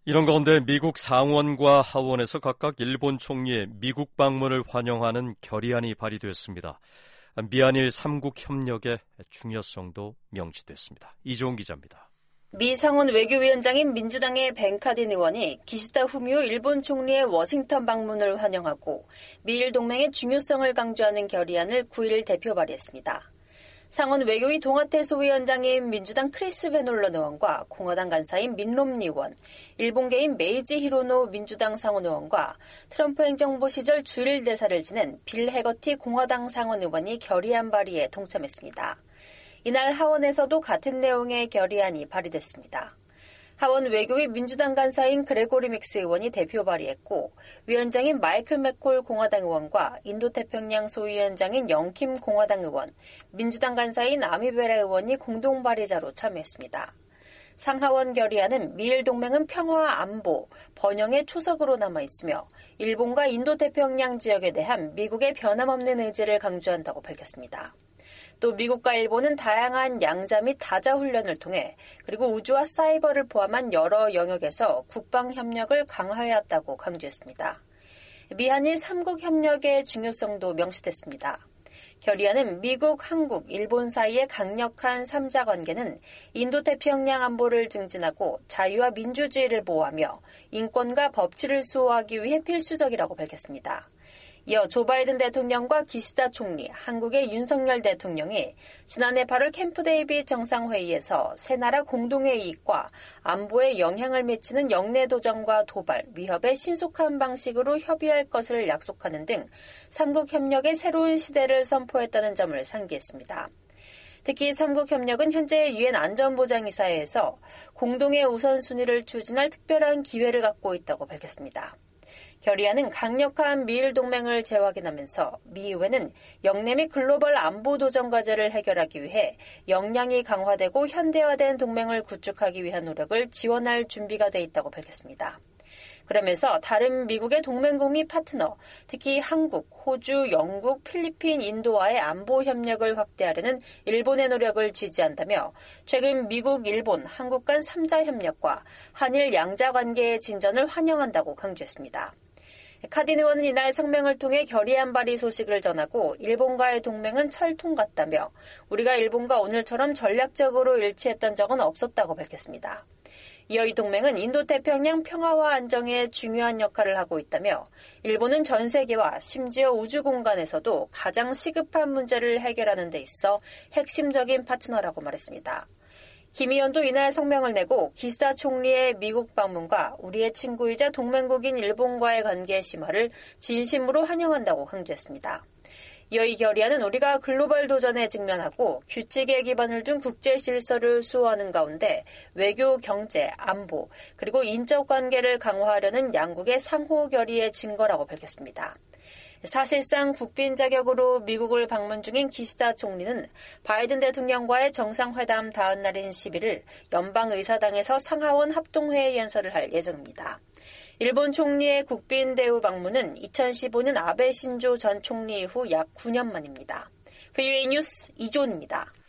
이런 가운데 미국 상원과 하원에서 각각 일본 총리의 미국 방문을 환영하는 결의안이 발의됐습니다. 미한일 3국 협력의 중요성도 명시됐습니다. 이종훈 기자입니다. 미 상원 외교위원장인 민주당의 벤 카딘 의원이 기시다 후미오 일본 총리의 워싱턴 방문을 환영하고 미일 동맹의 중요성을 강조하는 결의안을 9일 대표 발의했습니다. 상원 외교위 동아태 소위원장인 민주당 크리스 베놀런 의원과 공화당 간사인 민 롬니 의원, 일본계인 메이지 히로노 민주당 상원 의원과 트럼프 행정부 시절 주일 대사를 지낸 빌 해거티 공화당 상원 의원이 결의안 발의에 동참했습니다. 이날 하원에서도 같은 내용의 결의안이 발의됐습니다. 하원 외교위 민주당 간사인 그레고리 믹스 의원이 대표 발의했고 위원장인 마이클 맥콜 공화당 의원과 인도태평양 소위원장인 영킴 공화당 의원, 민주당 간사인 아미베라 의원이 공동 발의자로 참여했습니다. 상하원 결의안은 미일 동맹은 평화와 안보, 번영의 초석으로 남아있으며 일본과 인도태평양 지역에 대한 미국의 변함없는 의지를 강조한다고 밝혔습니다. 또 미국과 일본은 다양한 양자 및 다자 훈련을 통해 그리고 우주와 사이버를 포함한 여러 영역에서 국방 협력을 강화해왔다고 강조했습니다. 미한일 3국 협력의 중요성도 명시됐습니다. 결의안은 미국, 한국, 일본 사이의 강력한 3자 관계는 인도태평양 안보를 증진하고 자유와 민주주의를 보호하며 인권과 법치를 수호하기 위해 필수적이라고 밝혔습니다. 이어 조 바이든 대통령과 기시다 총리, 한국의 윤석열 대통령이 지난해 8월 캠프 데이빗 정상회의에서 세 나라 공동의 이익과 안보에 영향을 미치는 영내 도전과 도발, 위협에 신속한 방식으로 협의할 것을 약속하는 등 3국 협력의 새로운 시대를 선포했다는 점을 상기했습니다. 특히 3국 협력은 현재 유엔 안전보장이사회에서 공동의 우선순위를 추진할 특별한 기회를 갖고 있다고 밝혔습니다. 결의안은 강력한 미일 동맹을 재확인하면서 미 의회는 영내 및 글로벌 안보 도전 과제를 해결하기 위해 역량이 강화되고 현대화된 동맹을 구축하기 위한 노력을 지원할 준비가 돼 있다고 밝혔습니다. 그러면서 다른 미국의 동맹국 및 파트너, 특히 한국, 호주, 영국, 필리핀, 인도와의 안보 협력을 확대하려는 일본의 노력을 지지한다며 최근 미국, 일본, 한국 간 3자 협력과 한일 양자 관계의 진전을 환영한다고 강조했습니다. 카딘 의원은 이날 성명을 통해 결의안 발의 소식을 전하고 일본과의 동맹은 철통 같다며 우리가 일본과 오늘처럼 전략적으로 일치했던 적은 없었다고 밝혔습니다. 이어 이 동맹은 인도태평양 평화와 안정에 중요한 역할을 하고 있다며 일본은 전 세계와 심지어 우주 공간에서도 가장 시급한 문제를 해결하는 데 있어 핵심적인 파트너라고 말했습니다. 김 의원도 이날 성명을 내고 기시다 총리의 미국 방문과 우리의 친구이자 동맹국인 일본과의 관계 심화를 진심으로 환영한다고 강조했습니다. 이어 이 결의안은 우리가 글로벌 도전에 직면하고 규칙에 기반을 둔 국제 질서를 수호하는 가운데 외교, 경제, 안보, 그리고 인적 관계를 강화하려는 양국의 상호 결의의 증거라고 밝혔습니다. 사실상 국빈 자격으로 미국을 방문 중인 기시다 총리는 바이든 대통령과의 정상회담 다음 날인 11일 연방의사당에서 상하원 합동회의 연설을 할 예정입니다. 일본 총리의 국빈 대우 방문은 2015년 아베 신조 전 총리 이후 약 9년 만입니다. VOA 뉴스 이존입니다.